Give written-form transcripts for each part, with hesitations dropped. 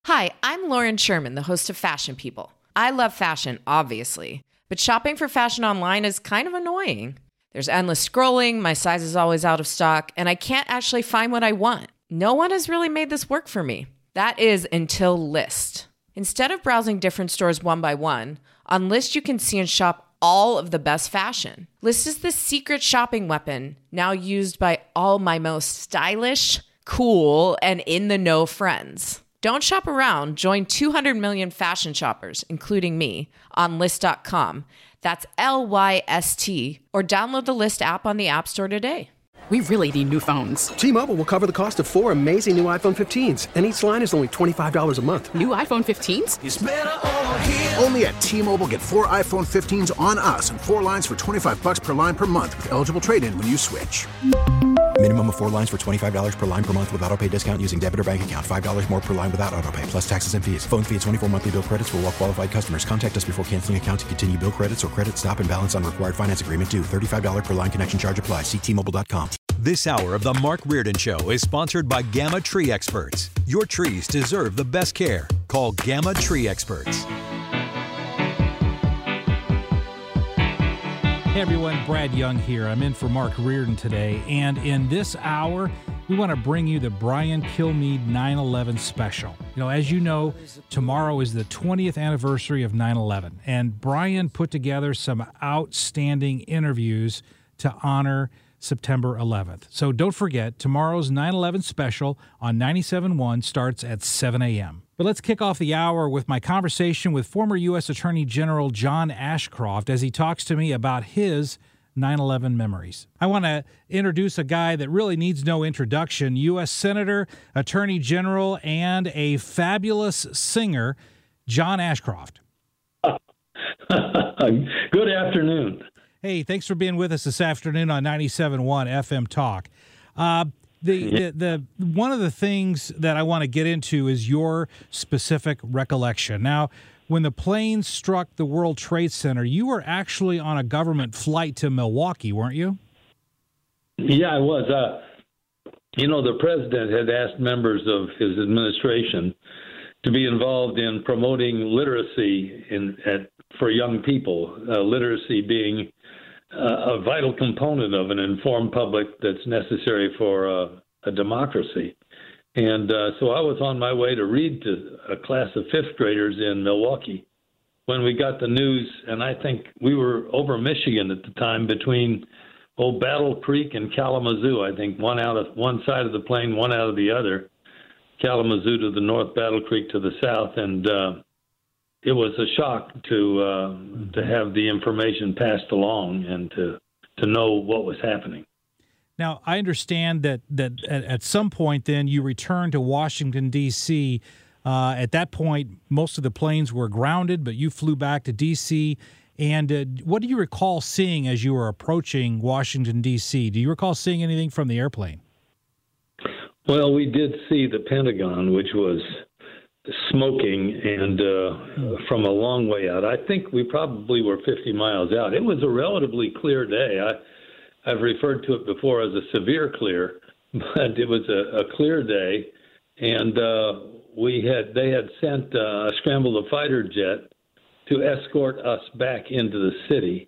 Hi, I'm Lauren Sherman, the host of Fashion People. I love fashion, obviously, but shopping for fashion online is kind of annoying. There's endless scrolling, my size is always out of stock, and I can't actually find what I want. No one has really made this work for me. That is until Lyst. Instead of browsing different stores one by one, on Lyst you can see and shop all of the best fashion. Lyst is the secret shopping weapon now used by all my most stylish, cool, and in-the-know friends. Don't shop around. Join 200 million fashion shoppers, including me, on Lyst.com. That's Lyst, or download the Lyst app on the App Store today. We really need new phones. T-Mobile will cover the cost of 4 amazing new iPhone 15s, and each line is only $25 a month. New iPhone 15s? It's better over here. Only at T-Mobile, get 4 iPhone 15s on us and 4 lines for $25 per line per month with eligible trade-in when you switch. Minimum of 4 lines for $25 per line per month with autopay discount using debit or bank account. $5 more per line without autopay, plus taxes and fees. Phone fee at 24 monthly bill credits for well-qualified customers. Contact us before canceling account to continue bill credits or credit stop and balance on required finance agreement due. $35 per line connection charge applies. See T-Mobile.com. This hour of the Mark Reardon Show is sponsored by Gamma Tree Experts. Your trees deserve the best care. Call Gamma Tree Experts. Hey everyone, Brad Young here. I'm in for Mark Reardon today, and in this hour, we want to bring you the Brian Kilmeade 9/11 special. As you know, tomorrow is the 20th anniversary of 9/11, and Brian put together some outstanding interviews to honor September 11th. So don't forget, tomorrow's 9/11 special on 97.1 starts at 7 a.m. But let's kick off the hour with my conversation with former U.S. Attorney General John Ashcroft as he talks to me about his 9/11 memories. I want to introduce a guy that really needs no introduction, U.S. Senator, Attorney General, and a fabulous singer, John Ashcroft. Good afternoon. Hey, thanks for being with us this afternoon on 97.1 FM Talk. The one of the things that I want to get into is your specific recollection. Now, when the plane struck the World Trade Center, you were actually on a government flight to Milwaukee, weren't you? Yeah, I was. The president had asked members of his administration to be involved in promoting literacy for young people, literacy being a vital component of an informed public that's necessary for a democracy. And so I was on my way to read to a class of fifth graders in Milwaukee when we got the news, and I think we were over Michigan at the time between Old Battle Creek and Kalamazoo. I think one out of one side of the plane, one out of the other. Kalamazoo to the north, Battle Creek to the south, and it was a shock to have the information passed along and to know what was happening. Now, I understand that at some point then you returned to Washington, D.C. At that point, most of the planes were grounded, but you flew back to D.C. And what do you recall seeing as you were approaching Washington, D.C.? Do you recall seeing anything from the airplane? Well, we did see the Pentagon, which was smoking, and from a long way out. I think we probably were 50 miles out. It was a relatively clear day. I've referred to it before as a severe clear, but it was a clear day, and they had sent a scrambled fighter jet to escort us back into the city.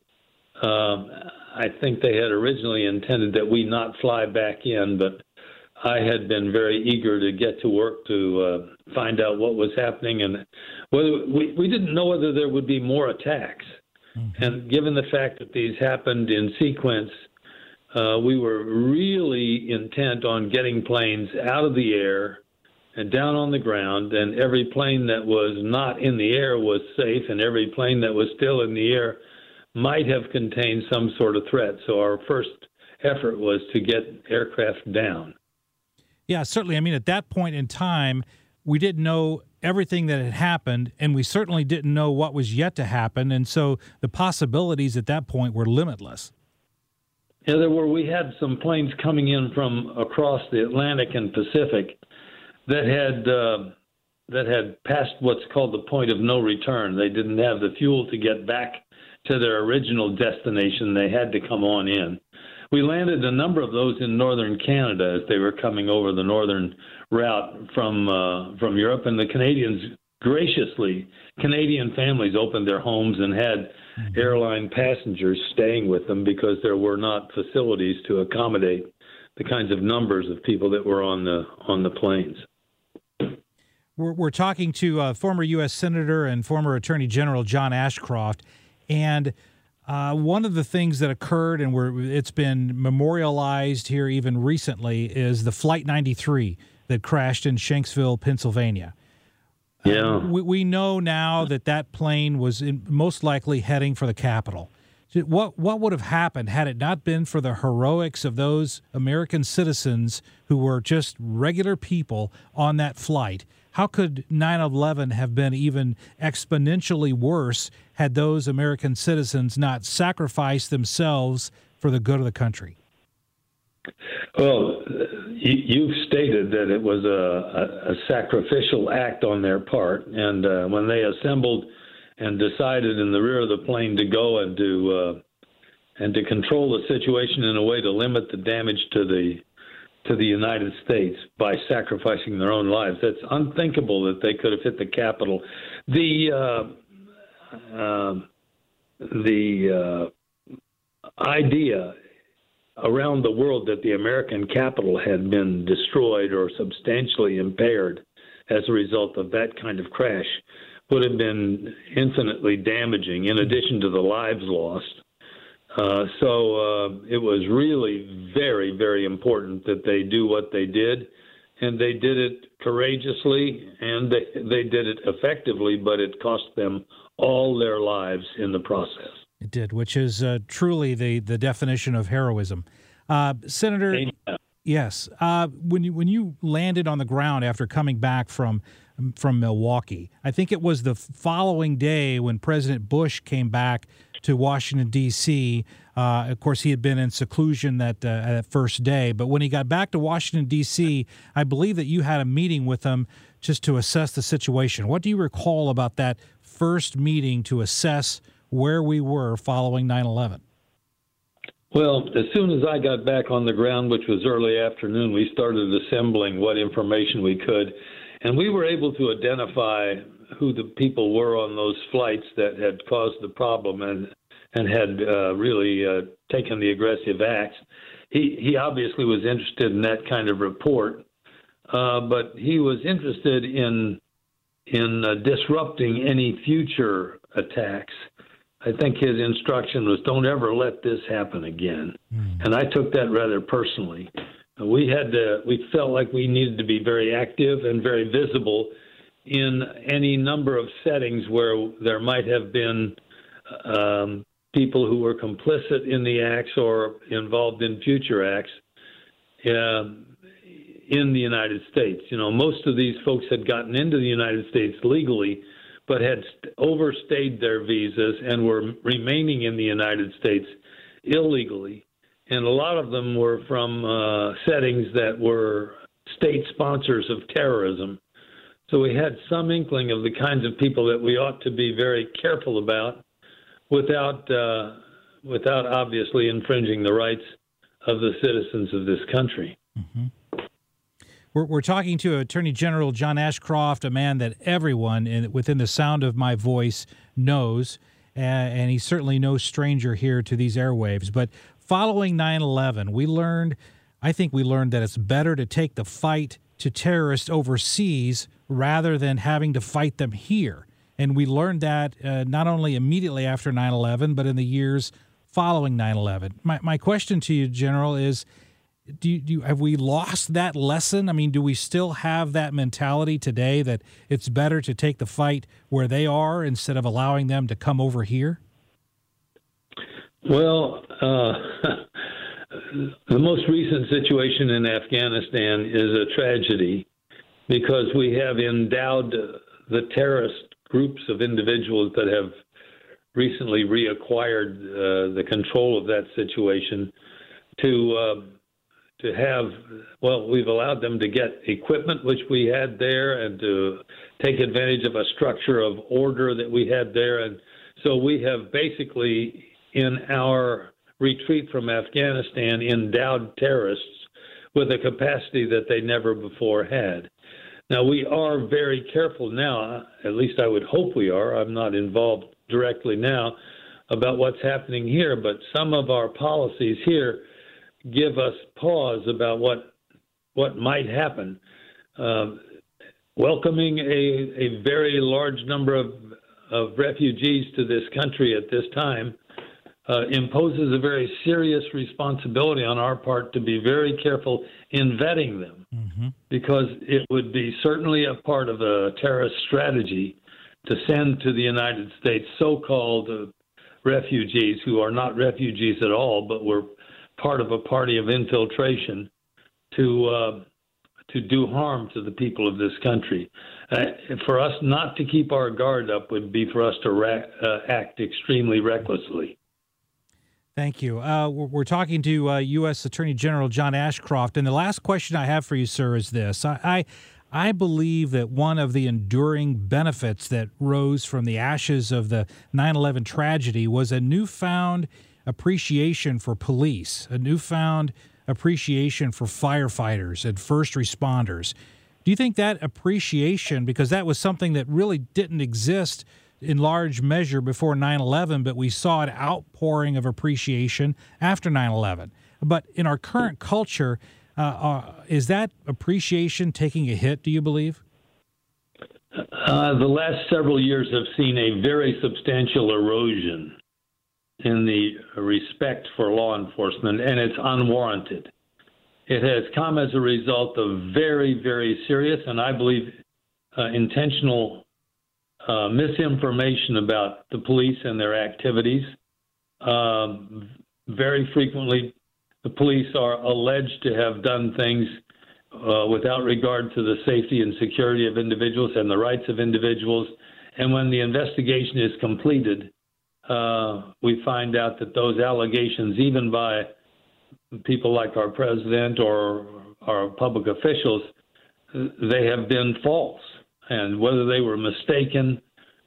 I think they had originally intended that we not fly back in, but I had been very eager to get to work to find out what was happening, and whether we didn't know whether there would be more attacks. Mm-hmm. And given the fact that these happened in sequence, we were really intent on getting planes out of the air and down on the ground, and every plane that was not in the air was safe, and every plane that was still in the air might have contained some sort of threat. So our first effort was to get aircraft down. Yeah, certainly. I mean, at that point in time, we didn't know everything that had happened, and we certainly didn't know what was yet to happen, and so the possibilities at that point were limitless. Yeah, we had some planes coming in from across the Atlantic and Pacific that had passed what's called the point of no return. They didn't have the fuel to get back to their original destination. They had to come on in. we landed a number of those in northern Canada as they were coming over the northern route from Europe, and the Canadians graciously, Canadian families opened their homes and had airline passengers staying with them because there were not facilities to accommodate the kinds of numbers of people that were on the planes. We're talking to former U.S. Senator and former Attorney General John Ashcroft, and one of the things that occurred, and it's been memorialized here even recently, is the Flight 93 that crashed in Shanksville, Pennsylvania. Yeah. We know now that plane was most likely heading for the Capitol. What would have happened had it not been for the heroics of those American citizens who were just regular people on that flight? How could 9/11 have been even exponentially worse had those American citizens not sacrificed themselves for the good of the country? Well, you've stated that it was a sacrificial act on their part, and when they assembled and decided in the rear of the plane to go and to control the situation in a way to limit the damage to the United States by sacrificing their own lives, that's unthinkable that they could have hit the Capitol. The idea around the world that the American Capitol had been destroyed or substantially impaired as a result of that kind of crash would have been infinitely damaging, in addition to the lives lost. So it was really very, very important that they do what they did, and they did it courageously, and they did it effectively, but it cost them all their lives in the process. It did, which is truly the definition of heroism. Senator, yes, when you landed on the ground after coming back from Milwaukee, I think it was the following day when President Bush came back to Washington, D.C. Of course, he had been in seclusion that first day, but when he got back to Washington, D.C., I believe that you had a meeting with him just to assess the situation. What do you recall about that first meeting to assess where we were following 9/11? Well, as soon as I got back on the ground, which was early afternoon, we started assembling what information we could, and we were able to identify who the people were on those flights that had caused the problem and had really taken the aggressive acts. He obviously was interested in that kind of report, but he was interested in disrupting any future attacks. I think his instruction was, don't ever let this happen again. And I took that rather personally. We felt like we needed to be very active and very visible in any number of settings where there might have been people who were complicit in the acts or involved in future acts in the United States. You know, most of these folks had gotten into the United States legally, but had overstayed their visas and were remaining in the United States illegally. And a lot of them were from settings that were state sponsors of terrorism. So we had some inkling of the kinds of people that we ought to be very careful about without obviously infringing the rights of the citizens of this country. Mm-hmm. We're talking to Attorney General John Ashcroft, a man that everyone within the sound of my voice knows, and he's certainly no stranger here to these airwaves. But following 9/11, I think we learned that it's better to take the fight to terrorists overseas rather than having to fight them here. And we learned that not only immediately after 9/11, but in the years following 9/11. My question to you, General, is, have we lost that lesson? I mean, do we still have that mentality today that it's better to take the fight where they are instead of allowing them to come over here? Well, the most recent situation in Afghanistan is a tragedy because we have endowed the terrorist groups of individuals that have recently reacquired the control of that situation to have, well, we've allowed them to get equipment, which we had there, and to take advantage of a structure of order that we had there. And so we have basically, in our retreat from Afghanistan endowed terrorists with a capacity that they never before had. Now, we are very careful now, at least I would hope we are. I'm not involved directly now about what's happening here, but some of our policies here give us pause about what might happen. Welcoming a very large number of refugees to this country at this time imposes a very serious responsibility on our part to be very careful in vetting them, because it would be certainly a part of a terrorist strategy to send to the United States so-called refugees who are not refugees at all, but were part of a party of infiltration to do harm to the people of this country. For us not to keep our guard up would be for us to act extremely recklessly. Thank you. We're talking to U.S. Attorney General John Ashcroft, and the last question I have for you, sir, is this. I believe that one of the enduring benefits that rose from the ashes of the 9/11 tragedy was a newfound appreciation for police, a newfound appreciation for firefighters and first responders. Do you think that appreciation, because that was something that really didn't exist in large measure before 9/11, but we saw an outpouring of appreciation after 9/11. But in our current culture, is that appreciation taking a hit, do you believe? The last several years have seen a very substantial erosion in the respect for law enforcement, and it's unwarranted. It has come as a result of very, very serious and I believe intentional misinformation about the police and their activities. Very frequently, the police are alleged to have done things without regard to the safety and security of individuals and the rights of individuals. And when the investigation is completed, we find out that those allegations, even by people like our president or our public officials, they have been false. And whether they were mistaken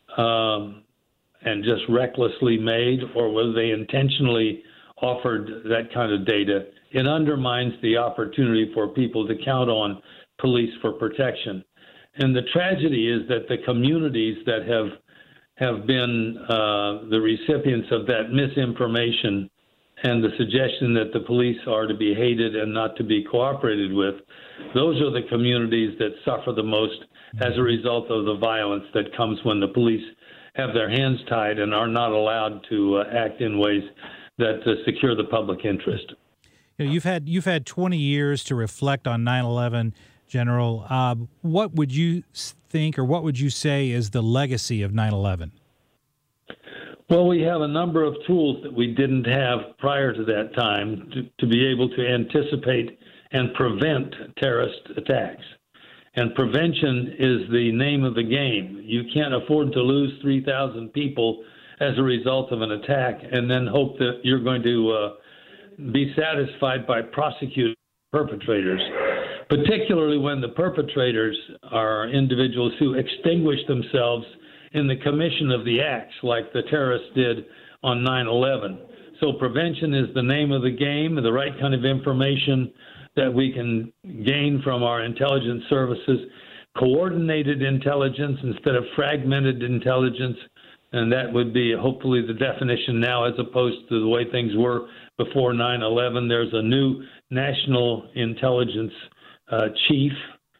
and just recklessly made, or whether they intentionally offered that kind of data, it undermines the opportunity for people to count on police for protection. And the tragedy is that the communities that have been the recipients of that misinformation and the suggestion that the police are to be hated and not to be cooperated with, those are the communities that suffer the most as a result of the violence that comes when the police have their hands tied and are not allowed to act in ways that secure the public interest. You know, you've had 20 years to reflect on 9/11, General. What would you think, or what would you say is the legacy of 9/11? Well, we have a number of tools that we didn't have prior to that time to be able to anticipate and prevent terrorist attacks. And prevention is the name of the game. You can't afford to lose 3,000 people as a result of an attack and then hope that you're going to be satisfied by prosecuting perpetrators, particularly when the perpetrators are individuals who extinguish themselves in the commission of the acts like the terrorists did on 9/11. So prevention is the name of the game. The right kind of information that we can gain from our intelligence services, coordinated intelligence instead of fragmented intelligence, and that would be hopefully the definition now as opposed to the way things were before 9/11. There's a new national intelligence chief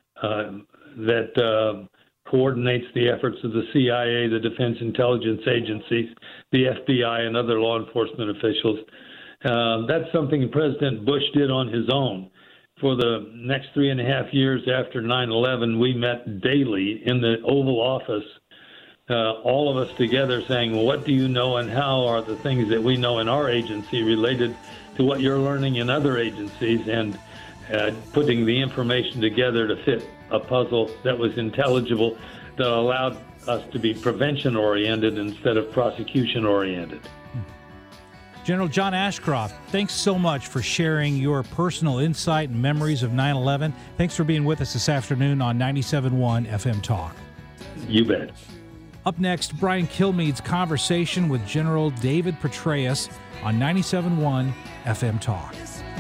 that coordinates the efforts of the CIA, the Defense Intelligence Agencies, the FBI, and other law enforcement officials. That's something President Bush did on his own. For the next 3.5 years after 9/11, we met daily in the Oval Office, all of us together saying, well, what do you know and how are the things that we know in our agency related to what you're learning in other agencies, and putting the information together to fit a puzzle that was intelligible, that allowed us to be prevention-oriented instead of prosecution-oriented. General John Ashcroft, thanks so much for sharing your personal insight and memories of 9/11. Thanks for being with us this afternoon on 97.1 FM Talk. You bet. Up next, Brian Kilmeade's conversation with General David Petraeus on 97.1 FM Talk.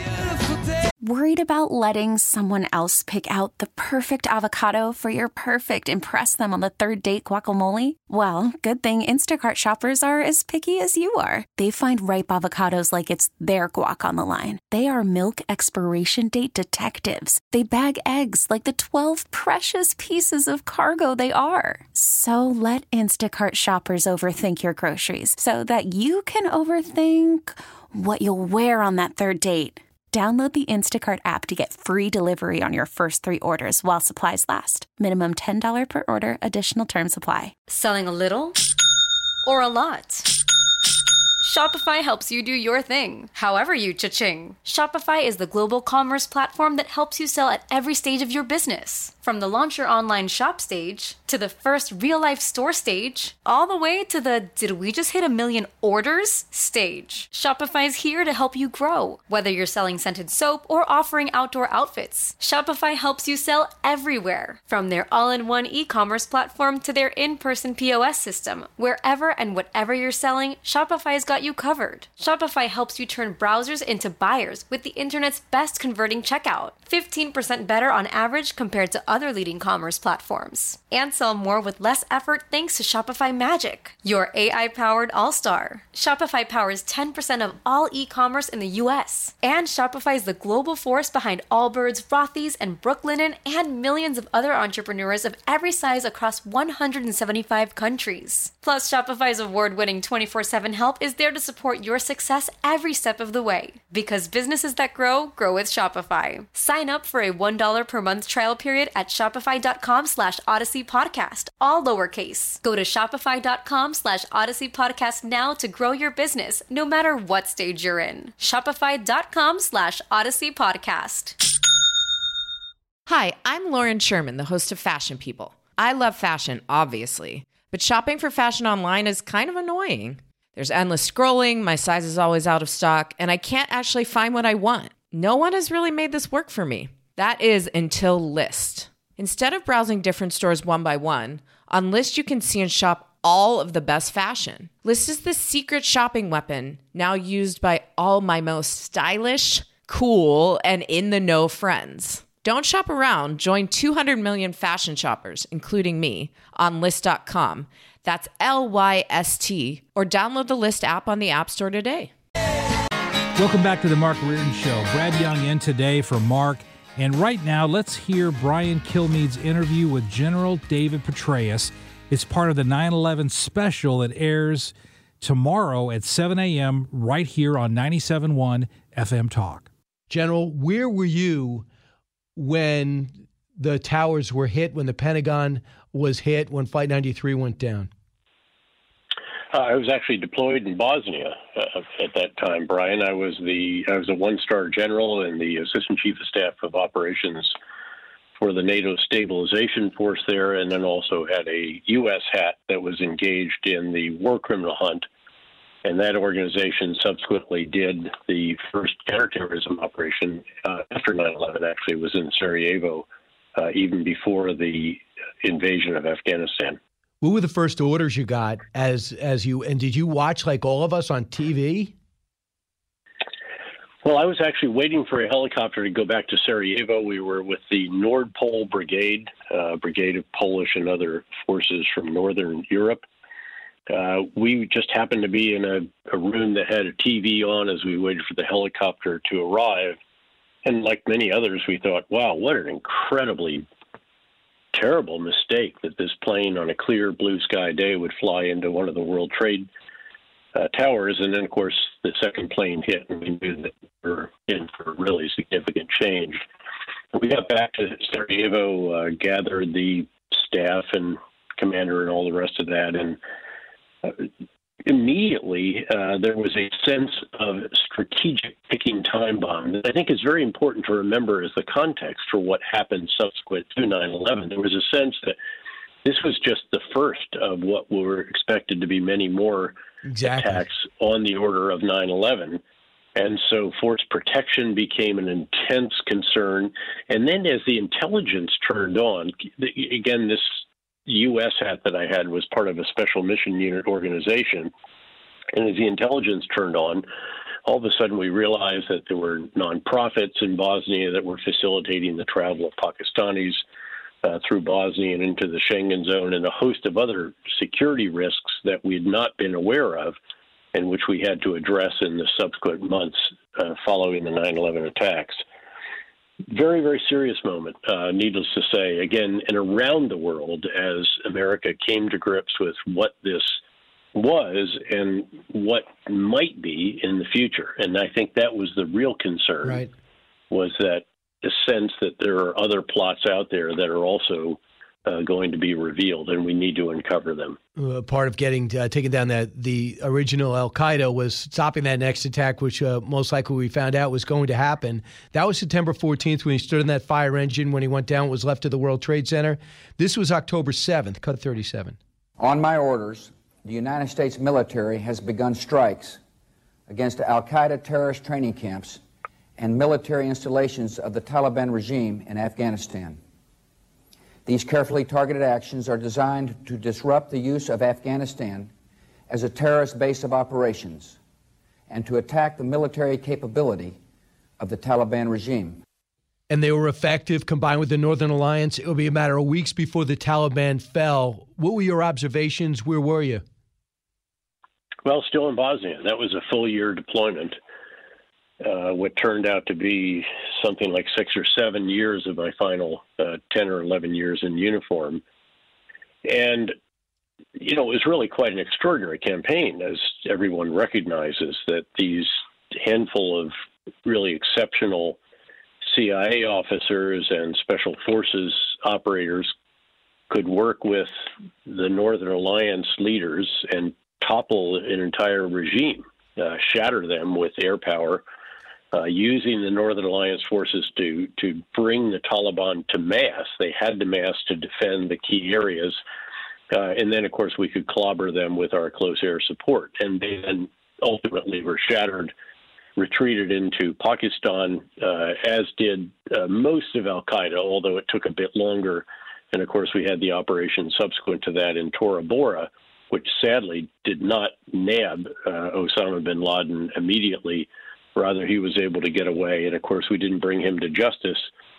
Worried about letting someone else pick out the perfect avocado for your perfect impress them on the third date guacamole? Well, good thing Instacart shoppers are as picky as you are. They find ripe avocados like it's their guac on the line. They are milk expiration date detectives. They bag eggs like the 12 precious pieces of cargo they are. So let Instacart shoppers overthink your groceries so that you can overthink what you'll wear on that third date. Download the Instacart app to get free delivery on your first 3 orders while supplies last. Minimum $10 per order. Additional terms apply. Selling a little or a lot? Shopify helps you do your thing, however you cha-ching. Shopify is the global commerce platform that helps you sell at every stage of your business. From the launch your online shop stage, to the first real-life store stage, all the way to the did we just hit 1 million orders stage. Shopify's here to help you grow. Whether you're selling scented soap or offering outdoor outfits, Shopify helps you sell everywhere. From their all-in-one e-commerce platform to their in-person POS system, wherever and whatever you're selling, Shopify's got you covered. Shopify helps you turn browsers into buyers with the internet's best converting checkout. 15% better on average compared to other leading commerce platforms. And sell more with less effort thanks to Shopify Magic, your AI-powered all-star. Shopify powers 10% of all e-commerce in the US. And Shopify is the global force behind Allbirds, Rothy's, and Brooklinen, and millions of other entrepreneurs of every size across 175 countries. Plus, Shopify's award-winning 24/7 help is there to support your success every step of the way. Because businesses that grow, grow with Shopify. Sign up for a $1 per month trial period at shopify.com/Odyssey Podcast, all lowercase. Go to shopify.com/Odyssey Podcast now to grow your business, no matter what stage you're in. Shopify.com/Odyssey Podcast. Hi, I'm Lauren Sherman, the host of Fashion People. I love fashion, obviously, but shopping for fashion online is kind of annoying. There's endless scrolling, my size is always out of stock, and I can't actually find what I want. No one has really made this work for me. That is until Lyst. Instead of browsing different stores one by one, on Lyst you can see and shop all of the best fashion. Lyst is the secret shopping weapon now used by all my most stylish, cool, and in-the-know friends. Don't shop around. Join 200 million fashion shoppers, including me, on Lyst.com. That's LYST, or download the Lyst app on the App Store today. Welcome back to the Mark Reardon Show. Brad Young in today for Mark. And right now, let's hear Brian Kilmeade's interview with General David Petraeus. It's part of the 9/11 special that airs tomorrow at 7 a.m. right here on 97.1 FM Talk. General, where were you when the towers were hit, when the Pentagon was hit, when Flight 93 went down? I was actually deployed in Bosnia at that time, Brian. I was a one-star general and the assistant chief of staff of operations for the NATO stabilization force there, and then also had a U.S. hat that was engaged in the war criminal hunt. And that organization subsequently did the first counterterrorism operation after 9/11. Actually, was in Sarajevo, even before the invasion of Afghanistan. What were the first orders you got as you, and did you watch like all of us on TV? Well, I was actually waiting for a helicopter to go back to Sarajevo. We were with the Nordpol Brigade, brigade of Polish and other forces from Northern Europe. We just happened to be in a room that had a TV on as we waited for the helicopter to arrive. And like many others, we thought, wow, what an incredibly terrible mistake that this plane on a clear blue sky day would fly into one of the World Trade towers. And then, of course, the second plane hit, and we knew that we were in for really significant change. We got back to Sarajevo, gathered the staff and commander and all the rest of that, and immediately there was a sense of strategic ticking time bomb that I think is very important to remember as the context for what happened subsequent to 9/11. There was a sense that this was just the first of what were expected to be many more attacks on the order of 9/11. And so force protection became an intense concern. And then as the intelligence turned on, again, this U.S. hat that I had was part of a special mission unit organization. And as the intelligence turned on, all of a sudden we realized that there were nonprofits in Bosnia that were facilitating the travel of Pakistanis through Bosnia and into the Schengen zone, and a host of other security risks that we had not been aware of and which we had to address in the subsequent months following the 9/11 attacks. Very, very serious moment, needless to say, again, and around the world as America came to grips with what this was and what might be in the future. And I think that was the real concern, right, was that the sense that there are other plots out there that are also going to be revealed, and we need to uncover them. Part of getting taken down the original Al-Qaeda was stopping that next attack, which most likely we found out was going to happen. That was September 14th when he stood in that fire engine. When he went down, was left to the World Trade Center. This was October 7th, cut 37. On my orders, the United States military has begun strikes against Al-Qaeda terrorist training camps and military installations of the Taliban regime in Afghanistan. These carefully targeted actions are designed to disrupt the use of Afghanistan as a terrorist base of operations and to attack the military capability of the Taliban regime. And they were effective, combined with the Northern Alliance. It will be a matter of weeks before the Taliban fell. What were your observations? Where were you? Well, still in Bosnia. That was a full-year deployment. What turned out to be something like 6 or 7 years of my final 10 or 11 years in uniform. And, it was really quite an extraordinary campaign, as everyone recognizes, that these handful of really exceptional CIA officers and special forces operators could work with the Northern Alliance leaders and topple an entire regime, shatter them with air power, using the Northern Alliance forces to bring the Taliban to mass. They had to mass to defend the key areas. And then, of course, we could clobber them with our close air support. And they then ultimately were shattered, retreated into Pakistan, as did most of al-Qaeda, although it took a bit longer. And, of course, we had the operation subsequent to that in Tora Bora, which sadly did not nab Osama bin Laden immediately. Rather, he was able to get away. And, of course, we didn't bring him to justice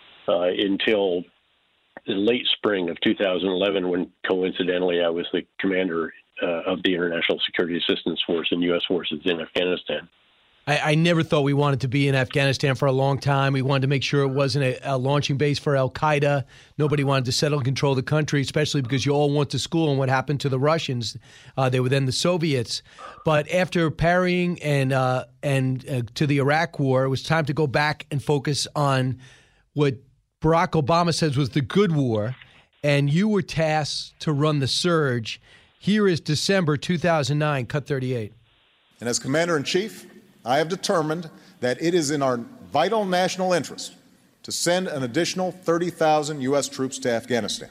until the late spring of 2011, when coincidentally I was the commander of the International Security Assistance Force and U.S. forces in Afghanistan. I never thought we wanted to be in Afghanistan for a long time. We wanted to make sure it wasn't a launching base for al-Qaeda. Nobody wanted to settle and control the country, especially because you all went to school on what happened to the Russians. They were then the Soviets. But after parrying and to the Iraq War, it was time to go back and focus on what Barack Obama says was the good war, and you were tasked to run the surge. Here is December 2009, cut 38. And as Commander-in-Chief, I have determined that it is in our vital national interest to send an additional 30,000 U.S. troops to Afghanistan.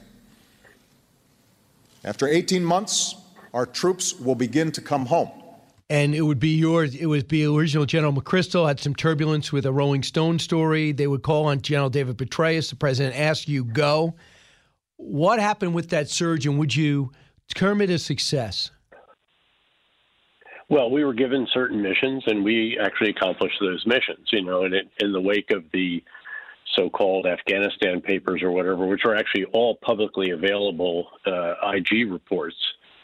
After 18 months, our troops will begin to come home. And it would be original General McChrystal had some turbulence with a Rolling Stone story. They would call on General David Petraeus. The president asked you go. What happened with that surge, and would you term it a success? Well, we were given certain missions, and we actually accomplished those missions, and in the wake of the so-called Afghanistan papers or whatever, which are actually all publicly available IG reports.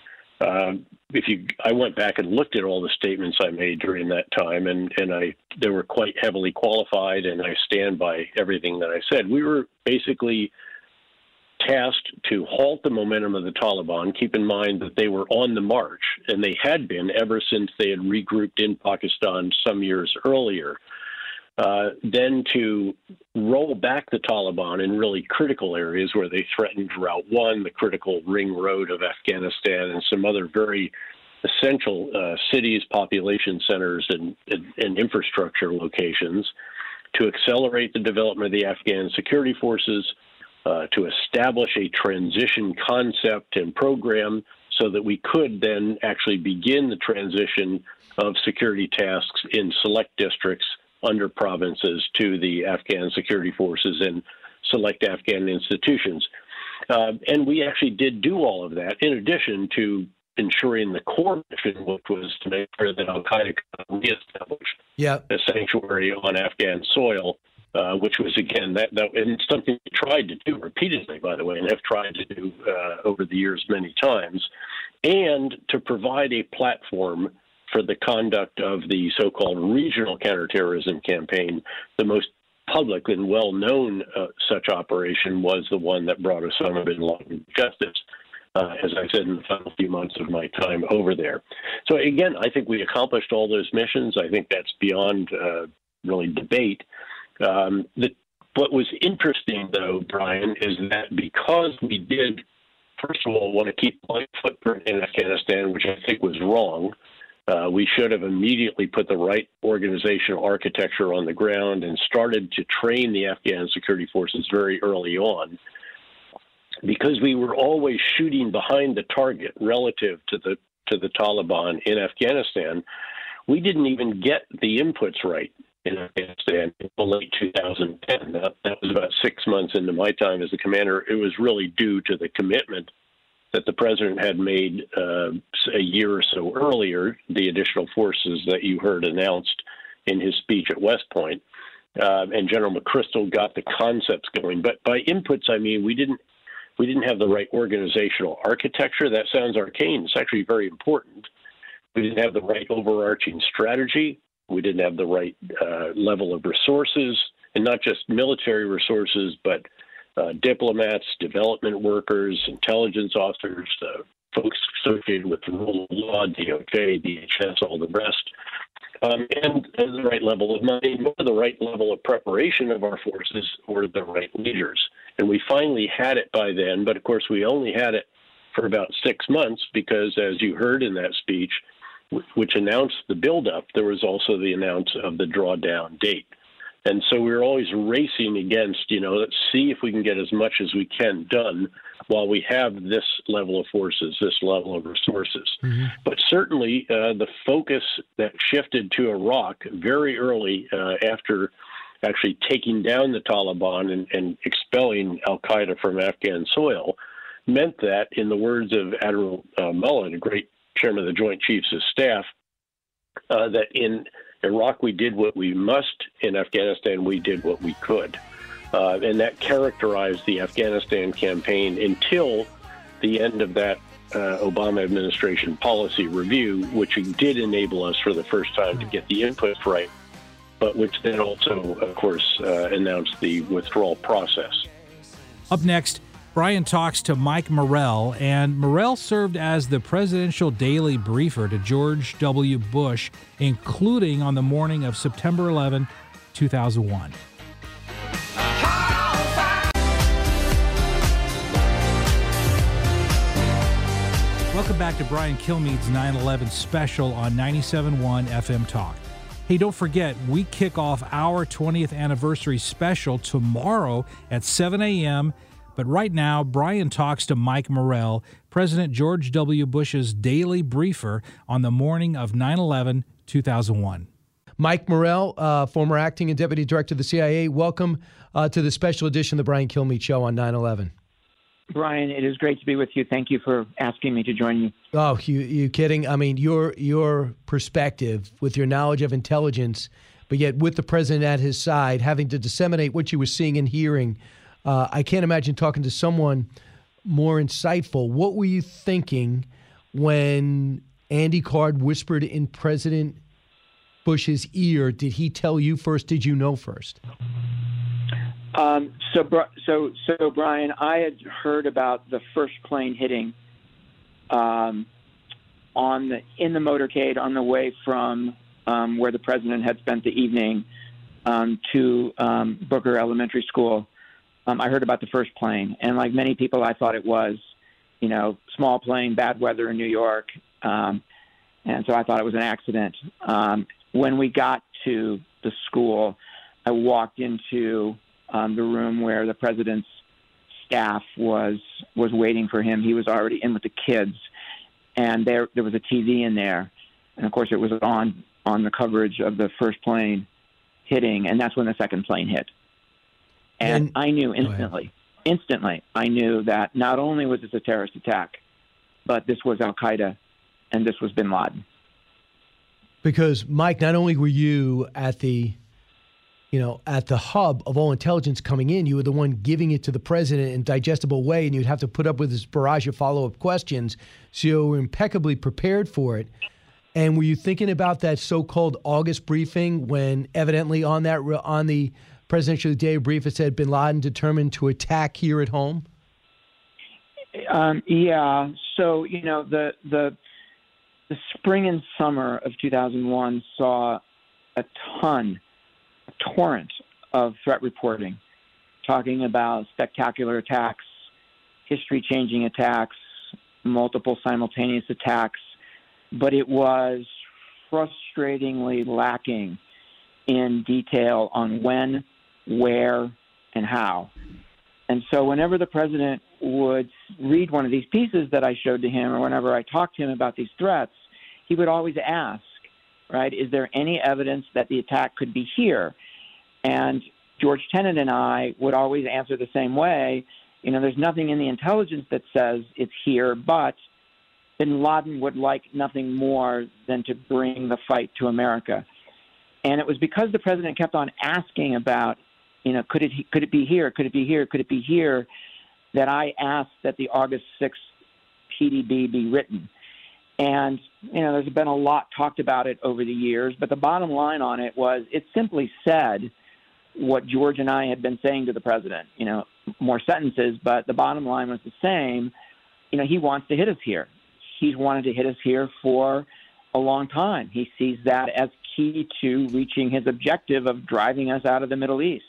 I went back and looked at all the statements I made during that time, and they were quite heavily qualified, and I stand by everything that I said. We were basically tasked to halt the momentum of the Taliban. Keep in mind that they were on the march, and they had been ever since they had regrouped in Pakistan some years earlier. Then to roll back the Taliban in really critical areas where they threatened Route 1, the critical ring road of Afghanistan, and some other very essential cities, population centers, and infrastructure locations, to accelerate the development of the Afghan security forces, to establish a transition concept and program so that we could then actually begin the transition of security tasks in select districts under provinces to the Afghan security forces and select Afghan institutions. And we actually did do all of that, in addition to ensuring the core mission, which was to make sure that al-Qaeda could reestablish a sanctuary on Afghan soil, which was, again, and something we tried to do repeatedly, by the way, and have tried to do over the years many times, and to provide a platform for the conduct of the so-called regional counterterrorism campaign. The most public and well-known such operation was the one that brought Osama bin Laden to justice, as I said, in the final few months of my time over there. So, again, I think we accomplished all those missions. I think that's beyond really debate. What was interesting, though, Brian, is that because we did, first of all, want to keep a light footprint in Afghanistan, which I think was wrong, we should have immediately put the right organizational architecture on the ground and started to train the Afghan security forces very early on. Because we were always shooting behind the target relative to the Taliban in Afghanistan, we didn't even get the inputs right in Afghanistan until late 2010. That was about 6 months into my time as the commander. It was really due to the commitment that the president had made a year or so earlier, the additional forces that you heard announced in his speech at West Point. And General McChrystal got the concepts going. But by inputs, I mean we didn't have the right organizational architecture. That sounds arcane. It's actually very important. We didn't have the right overarching strategy. We didn't have the right level of resources, and not just military resources, but diplomats, development workers, intelligence officers, folks associated with the rule of law, DOJ, DHS, all the rest, and the right level of money, more the right level of preparation of our forces, or the right leaders. And we finally had it by then, but of course we only had it for about 6 months because, as you heard in that speech, which announced the buildup, there was also the announce of the drawdown date. And so we were always racing against, let's see if we can get as much as we can done while we have this level of forces, this level of resources. Mm-hmm. But certainly the focus that shifted to Iraq very early after actually taking down the Taliban and expelling al-Qaeda from Afghan soil meant that, in the words of Admiral Mullen, a great chairman of the Joint Chiefs of Staff, that in Iraq we did what we must, in Afghanistan we did what we could. And that characterized the Afghanistan campaign until the end of that Obama administration policy review, which did enable us for the first time to get the inputs right, but which then also, of course, announced the withdrawal process. Up next, Brian talks to Mike Morrell, and Morrell served as the presidential daily briefer to George W. Bush, including on the morning of September 11, 2001. Welcome back to Brian Kilmeade's 9/11 special on 97.1 FM Talk. Hey, don't forget, we kick off our 20th anniversary special tomorrow at 7 a.m., but right now, Brian talks to Mike Morrell, President George W. Bush's daily briefer on the morning of 9/11, 2001. Mike Morrell, former acting and deputy director of the CIA, welcome to the special edition of the Brian Kilmeade Show on 9/11. Brian, it is great to be with you. Thank you for asking me to join you. Oh, you kidding? I mean, your perspective with your knowledge of intelligence, but yet with the president at his side, having to disseminate what you were seeing and hearing, I can't imagine talking to someone more insightful. What were you thinking when Andy Card whispered in President Bush's ear? Did he tell you first? Did you know first? So Brian, I had heard about the first plane hitting in the motorcade on the way from where the president had spent the evening to Booker Elementary School. I heard about the first plane, and like many people, I thought it was, small plane, bad weather in New York, and so I thought it was an accident. When we got to the school, I walked into the room where the president's staff was waiting for him. He was already in with the kids, and there was a TV in there, and of course it was on the coverage of the first plane hitting, and that's when the second plane hit. And I knew instantly. instantly I knew that not only was this a terrorist attack, but this was al-Qaeda and this was bin Laden. Because, Mike, not only were you at the hub of all intelligence coming in, you were the one giving it to the president in a digestible way, and you'd have to put up with this barrage of follow-up questions, so you were impeccably prepared for it. And were you thinking about that so-called August briefing when evidently on the presidential day brief it said bin Laden determined to attack here at home? Yeah. So, the spring and summer of 2001 saw a torrent of threat reporting, talking about spectacular attacks, history-changing attacks, multiple simultaneous attacks, but it was frustratingly lacking in detail on when, where, and how. And so whenever the president would read one of these pieces that I showed to him, or whenever I talked to him about these threats, he would always ask, right, is there any evidence that the attack could be here? And George Tenet and I would always answer the same way. There's nothing in the intelligence that says it's here, but bin Laden would like nothing more than to bring the fight to America. And it was because the president kept on asking about, could it be here? Could it be here? Could it be here? That I asked that the August 6th PDB be written. And, there's been a lot talked about it over the years, but the bottom line on it was it simply said what George and I had been saying to the president, more sentences, but the bottom line was the same. He wants to hit us here. He's wanted to hit us here for a long time. He sees that as key to reaching his objective of driving us out of the Middle East.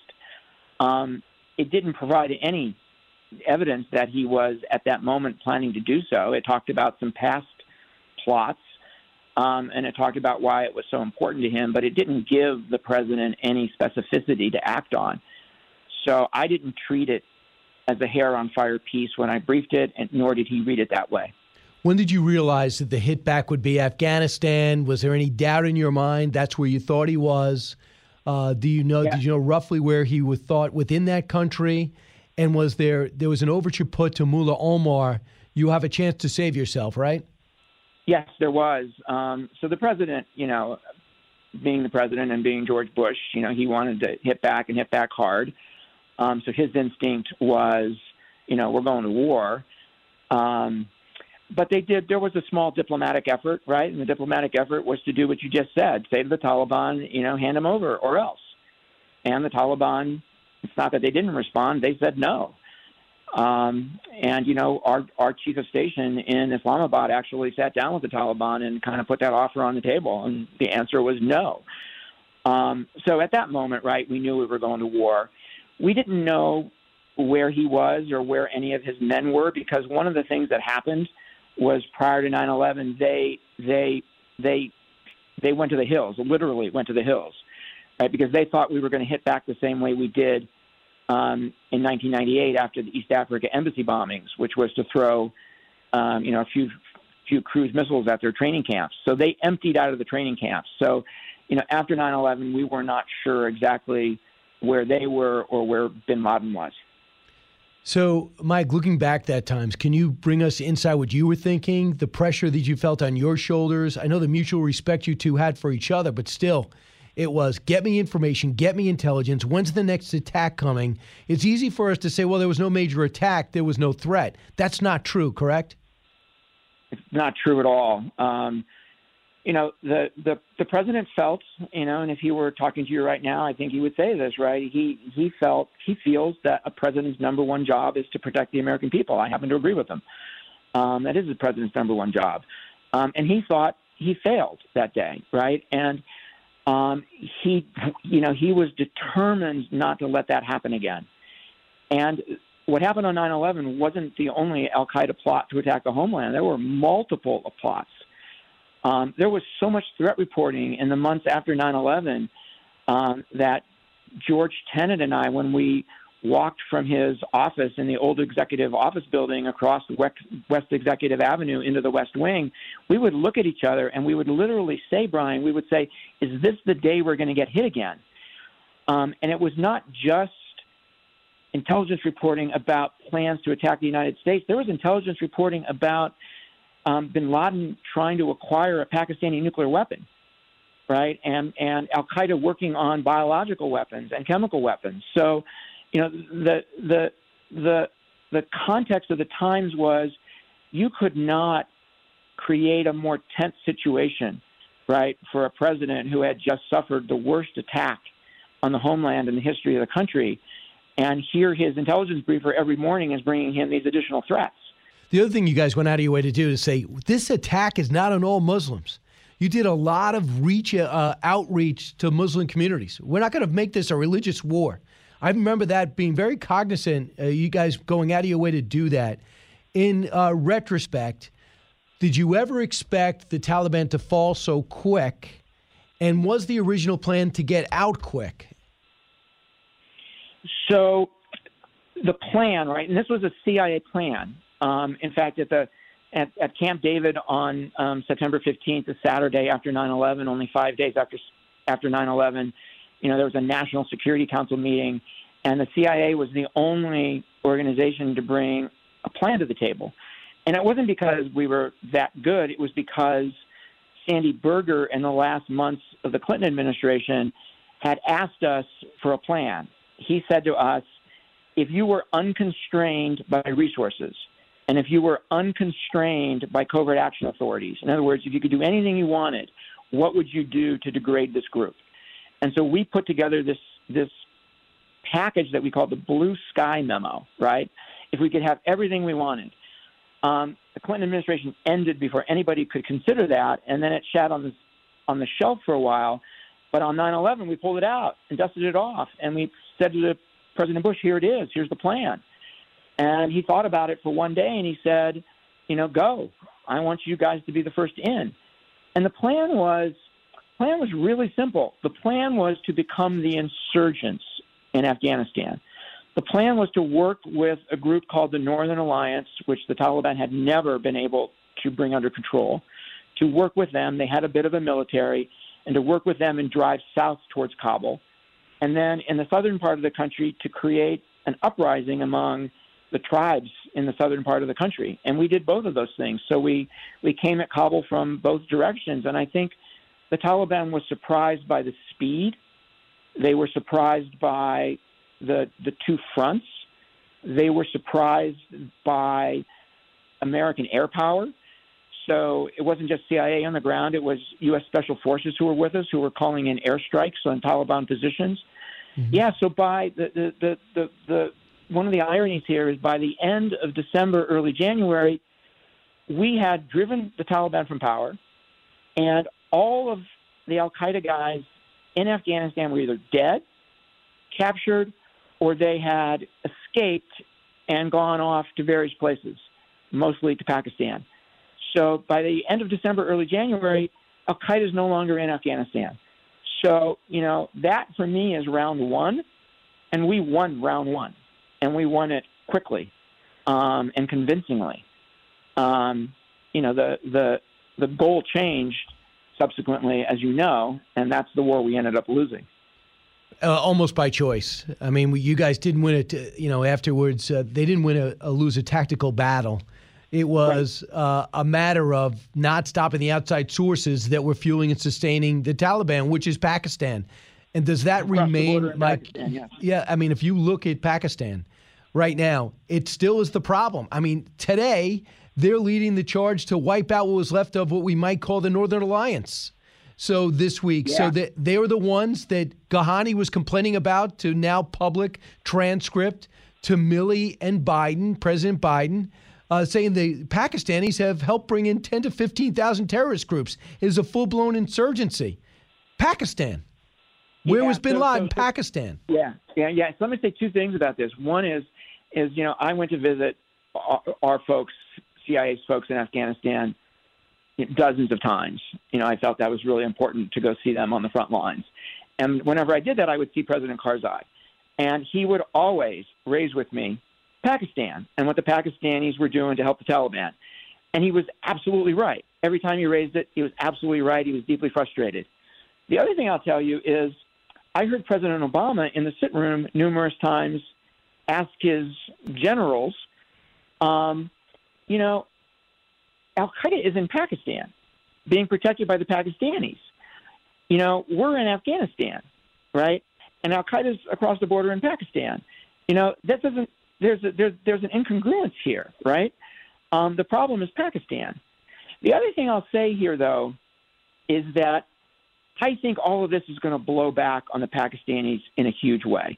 It didn't provide any evidence that he was at that moment planning to do so. It talked about some past plots, and it talked about why it was so important to him, but it didn't give the president any specificity to act on. So I didn't treat it as a hair-on-fire piece when I briefed it, and nor did he read it that way. When did you realize that the hit back would be Afghanistan? Was there any doubt in your mind that's where you thought he was? Did you know roughly where he was thought within that country? And was there was an overture put to Mullah Omar, you have a chance to save yourself, right? Yes, there was. So the president, being the president and being George Bush, he wanted to hit back and hit back hard. So his instinct was, we're going to war. But there was a small diplomatic effort, right? And the diplomatic effort was to do what you just said, say to the Taliban, hand them over or else. And the Taliban, it's not that they didn't respond, they said no. And, our chief of station in Islamabad actually sat down with the Taliban and kind of put that offer on the table, and the answer was no. So at that moment, right, we knew we were going to war. We didn't know where he was or where any of his men were, because one of the things that happened was prior to 9/11, they went to the hills, literally went to the hills, right? Because they thought we were going to hit back the same way we did in 1998 after the East Africa embassy bombings, which was to throw, a few cruise missiles at their training camps. So they emptied out of the training camps. So, after 9/11, we were not sure exactly where they were or where bin Laden was. So, Mike, looking back that times, can you bring us inside what you were thinking, the pressure that you felt on your shoulders? I know the mutual respect you two had for each other, but still, it was get me information, get me intelligence. When's the next attack coming? It's easy for us to say, well, there was no major attack, there was no threat. That's not true, correct? It's not true at all. The president felt, and if he were talking to you right now, I think he would say this, right? He feels that a president's number one job is to protect the American people. I happen to agree with him. That is the president's number one job. And he thought he failed that day, right? And he was determined not to let that happen again. And what happened on 9/11 wasn't the only al-Qaeda plot to attack the homeland. There were multiple plots. There was so much threat reporting in the months after 9/11 that George Tenet and I, when we walked from his office in the old executive office building across West Executive Avenue into the West Wing, we would look at each other and we would literally say, Brian, we would say, is this the day we're going to get hit again? And it was not just intelligence reporting about plans to attack the United States. There was intelligence reporting about bin Laden trying to acquire a Pakistani nuclear weapon, right? And al-Qaeda working on biological weapons and chemical weapons. So, the context of the times was you could not create a more tense situation, right, for a president who had just suffered the worst attack on the homeland in the history of the country. And here his intelligence briefer every morning is bringing him these additional threats. The other thing you guys went out of your way to do is say, this attack is not on all Muslims. You did a lot of outreach to Muslim communities. We're not going to make this a religious war. I remember that being very cognizant, you guys going out of your way to do that. In retrospect, did you ever expect the Taliban to fall so quick? And was the original plan to get out quick? So the plan, right, and this was a CIA plan. In fact, at Camp David on September 15th, a Saturday after 9/11, only 5 days after 9/11, there was a National Security Council meeting, and the CIA was the only organization to bring a plan to the table. And it wasn't because we were that good. It was because Sandy Berger in the last months of the Clinton administration had asked us for a plan. He said to us, if you were unconstrained by resources, and if you were unconstrained by covert action authorities, in other words, if you could do anything you wanted, what would you do to degrade this group? And so we put together this package that we called the Blue Sky Memo, right? If we could have everything we wanted. The Clinton administration ended before anybody could consider that, and then it sat on the shelf for a while. But on 9/11, we pulled it out and dusted it off, and we said to President Bush, here it is, here's the plan. And he thought about it for one day, and he said, go. I want you guys to be the first in. And the plan was really simple. The plan was to become the insurgents in Afghanistan. The plan was to work with a group called the Northern Alliance, which the Taliban had never been able to bring under control, to work with them. They had a bit of a military, and to work with them and drive south towards Kabul. And then in the southern part of the country to create an uprising among the tribes in the southern part of the country. And we did both of those things. So we came at Kabul from both directions. And I think the Taliban was surprised by the speed. They were surprised by the two fronts. They were surprised by American air power. So it wasn't just CIA on the ground. It was U.S. Special Forces who were with us, who were calling in airstrikes on Taliban positions. Mm-hmm. Yeah, so by the one of the ironies here is by the end of December, early January, we had driven the Taliban from power, and all of the al-Qaeda guys in Afghanistan were either dead, captured, or they had escaped and gone off to various places, mostly to Pakistan. So by the end of December, early January, al-Qaeda is no longer in Afghanistan. So, that for me is round one, and we won round one, and we won it quickly and convincingly. The goal changed subsequently, as you know, and that's the war we ended up losing. Almost by choice. I mean, you guys didn't win it, afterwards. They didn't lose a tactical battle. It was a matter of not stopping the outside sources that were fueling and sustaining the Taliban, which is Pakistan. And does that remain like? Pakistan, yes. Yeah, I mean, if you look at Pakistan right now, it still is the problem. I mean, today they're leading the charge to wipe out what was left of what we might call the Northern Alliance. So this week, so that they were the ones that Ghani was complaining about to now public transcript to Milley and Biden, President Biden. Saying the Pakistanis have helped bring in 10 to 15,000 terrorist groups. It is a full-blown insurgency. Pakistan. Where was bin Laden? Pakistan. Yeah. So let me say two things about this. One is I went to visit our folks, CIA's folks in Afghanistan dozens of times. I felt that was really important to go see them on the front lines. And whenever I did that, I would see President Karzai. And he would always raise with me Pakistan and what the Pakistanis were doing to help the Taliban. And he was absolutely right. Every time he raised it, he was absolutely right. He was deeply frustrated. The other thing I'll tell you is I heard President Obama in the sit room numerous times ask his generals, Al-Qaeda is in Pakistan, being protected by the Pakistanis. We're in Afghanistan, right? And Al-Qaeda's across the border in Pakistan. That doesn't. There's an incongruence here, right? The problem is Pakistan. The other thing I'll say here, though, is that I think all of this is going to blow back on the Pakistanis in a huge way.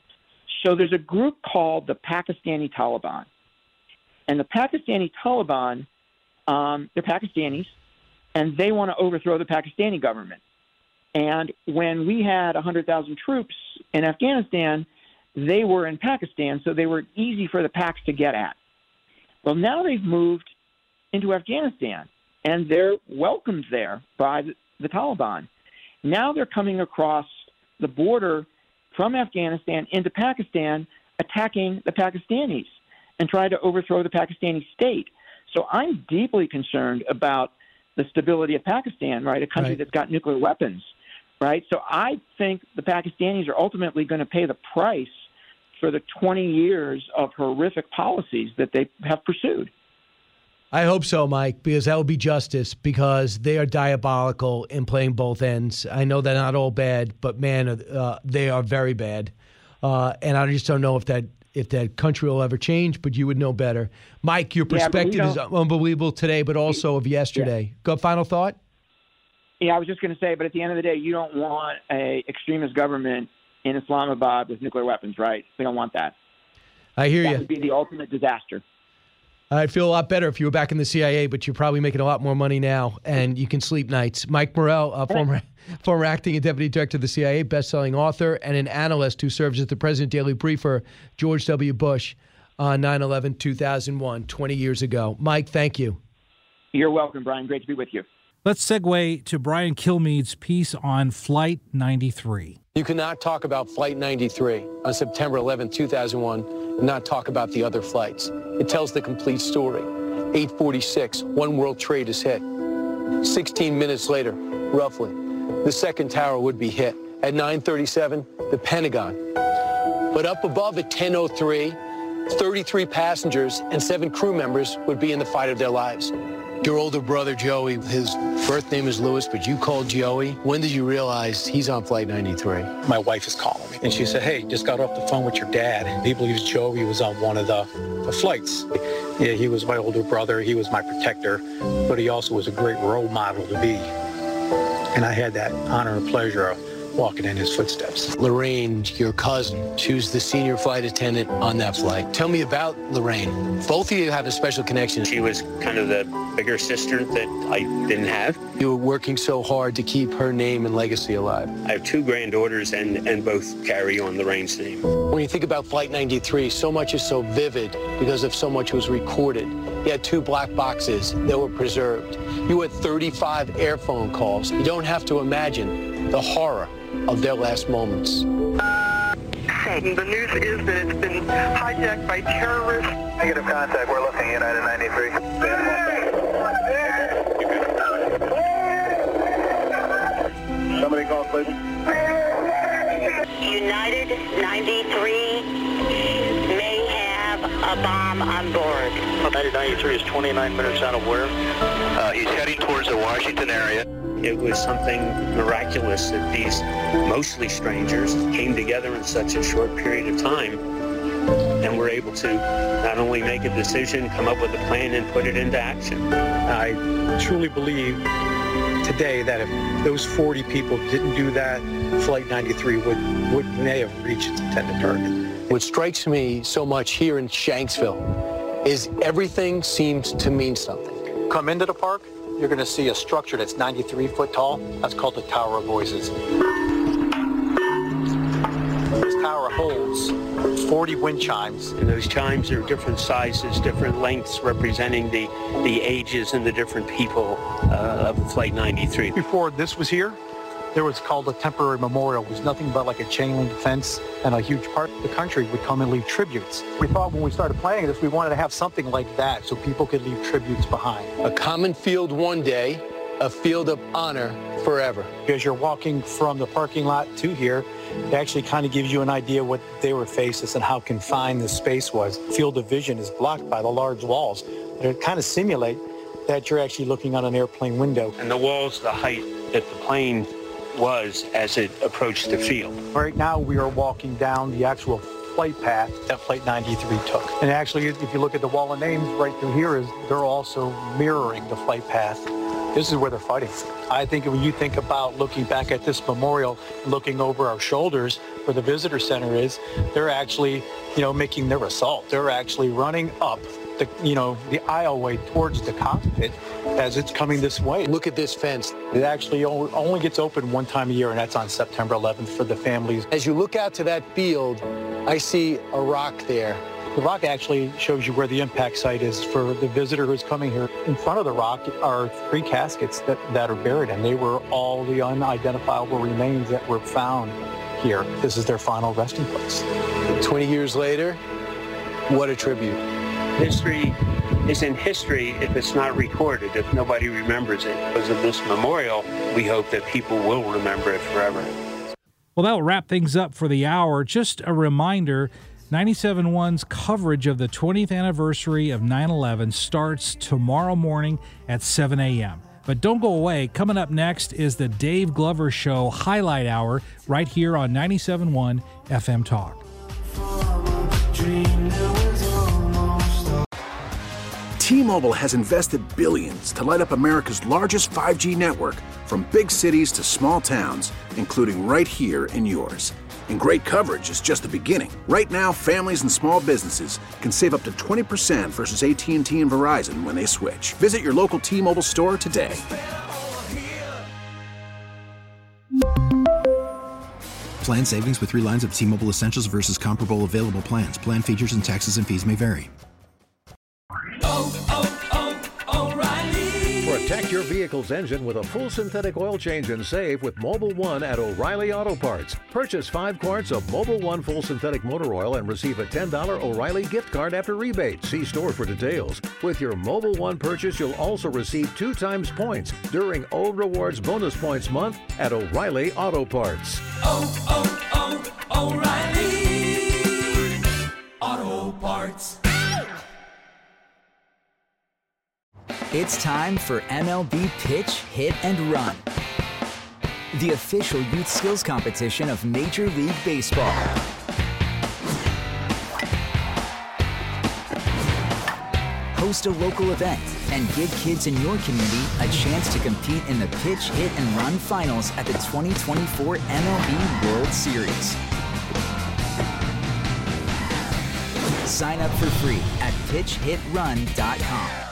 So there's a group called the Pakistani Taliban. And the Pakistani Taliban, they're Pakistanis, and they want to overthrow the Pakistani government. And when we had 100,000 troops in Afghanistan, they were in Pakistan, so they were easy for the Paks to get at. Well, now they've moved into Afghanistan, and they're welcomed there by the Taliban. Now they're coming across the border from Afghanistan into Pakistan, attacking the Pakistanis and trying to overthrow the Pakistani state. So I'm deeply concerned about the stability of Pakistan, right, a country that's got nuclear weapons, right? So I think the Pakistanis are ultimately going to pay the price for the 20 years of horrific policies that they have pursued. I hope so, Mike, because that would be justice, because they are diabolical in playing both ends. I know they're not all bad, but, man, they are very bad. And I just don't know if that country will ever change, but you would know better. Mike, your perspective is unbelievable today, but also of yesterday. Yeah. Go, final thought? Yeah, I was just going to say, but at the end of the day, you don't want an extremist government in Islamabad with nuclear weapons, right? We don't want that. I hear you. That would be the ultimate disaster. I'd feel a lot better if you were back in the CIA, but you're probably making a lot more money now, and you can sleep nights. Mike Morell, former acting and deputy director of the CIA, best-selling author, and an analyst who serves as the President Daily Brief for George W. Bush on 9/11/2001, 20 years ago. Mike, thank you. You're welcome, Brian. Great to be with you. Let's segue to Brian Kilmeade's piece on Flight 93. You cannot talk about Flight 93 on September 11, 2001, and not talk about the other flights. It tells the complete story. 8:46, One World Trade is hit. 16 minutes later, roughly, the second tower would be hit. At 9:37, the Pentagon. But up above at 10:03, 33 passengers and 7 crew members would be in the fight of their lives. Your older brother, Joey, his birth name is Louis, but you called Joey. When did you realize he's on Flight 93? My wife is calling me, and she said, hey, just got off the phone with your dad. He believes Joey was on one of the flights. Yeah, he was my older brother. He was my protector, but he also was a great role model to be. And I had that honor and pleasure of walking in his footsteps. Lorraine, your cousin, she was the senior flight attendant on that flight. Tell me about Lorraine. Both of you have a special connection. She was kind of the bigger sister that I didn't have. You were working so hard to keep her name and legacy alive. I have 2 granddaughters, and both carry on Lorraine's name. When you think about Flight 93, so much is so vivid because of so much was recorded. You had 2 black boxes that were preserved. You had 35 air phone calls. You don't have to imagine the horror of their last moments. The news is that it's been hijacked by terrorists. Negative contact. We're looking at United 93. Somebody call, please. United 93 may have a bomb on board. United 93 is 29 minutes out of where? He's heading towards the Washington area. It was something miraculous that these mostly strangers came together in such a short period of time and were able to not only make a decision, come up with a plan, and put it into action. I truly believe today that if those 40 people didn't do that, Flight 93 may have reached its intended target. What strikes me so much here in Shanksville is everything seems to mean something. Come into the park, you're going to see a structure that's 93 foot tall. That's called the Tower of Voices. This tower holds 40 wind chimes. And those chimes are different sizes, different lengths, representing the ages and the different people of Flight 93. Before this was here, there was called a temporary memorial. It was nothing but like a chain link fence, and a huge part of the country would come and leave tributes. We thought when we started planning this, we wanted to have something like that so people could leave tributes behind. A common field one day, a field of honor forever. As you're walking from the parking lot to here, it actually kind of gives you an idea what they were faced with and how confined the space was. Field of vision is blocked by the large walls that kind of simulate that you're actually looking out an airplane window. And the wall's the height that the plane was as it approached the field. Right now we are walking down the actual flight path that Flight 93 took. And actually, if you look at the wall of names right through here, they're also mirroring the flight path. This is where they're fighting. I think when you think about looking back at this memorial, looking over our shoulders where the visitor center is, they're actually, making their assault. They're actually running up the aisleway towards the cockpit as it's coming this way. Look at this fence. It actually only gets open one time a year, and that's on September 11th for the families. As you look out to that field, I see a rock there. The rock actually shows you where the impact site is for the visitor who's coming here. In front of the rock are 3 caskets that are buried, and they were all the unidentifiable remains that were found here. This is their final resting place. 20 years later, what a tribute. History isn't history if it's not recorded, if nobody remembers it. Because of this memorial, we hope that people will remember it forever. Well, that'll wrap things up for the hour. Just a reminder, 97.1's coverage of the 20th anniversary of 9/11 starts tomorrow morning at 7 a.m. But don't go away. Coming up next is the Dave Glover Show Highlight Hour right here on 97.1 FM Talk. T-Mobile has invested billions to light up America's largest 5G network, from big cities to small towns, including right here in yours. And great coverage is just the beginning. Right now, families and small businesses can save up to 20% versus AT&T and Verizon when they switch. Visit your local T-Mobile store today. Plan savings with 3 lines of T-Mobile Essentials versus comparable available plans. Plan features and taxes and fees may vary. Protect your vehicle's engine with a full synthetic oil change and save with Mobil 1 at O'Reilly Auto Parts. Purchase 5 quarts of Mobil 1 full synthetic motor oil and receive a $10 O'Reilly gift card after rebate. See store for details. With your Mobil 1 purchase, you'll also receive 2 times points during O Rewards Bonus Points Month at O'Reilly Auto Parts. O'Reilly Auto Parts. It's time for MLB Pitch, Hit, and Run, the official youth skills competition of Major League Baseball. Host a local event and give kids in your community a chance to compete in the Pitch, Hit, and Run finals at the 2024 MLB World Series. Sign up for free at pitchhitrun.com.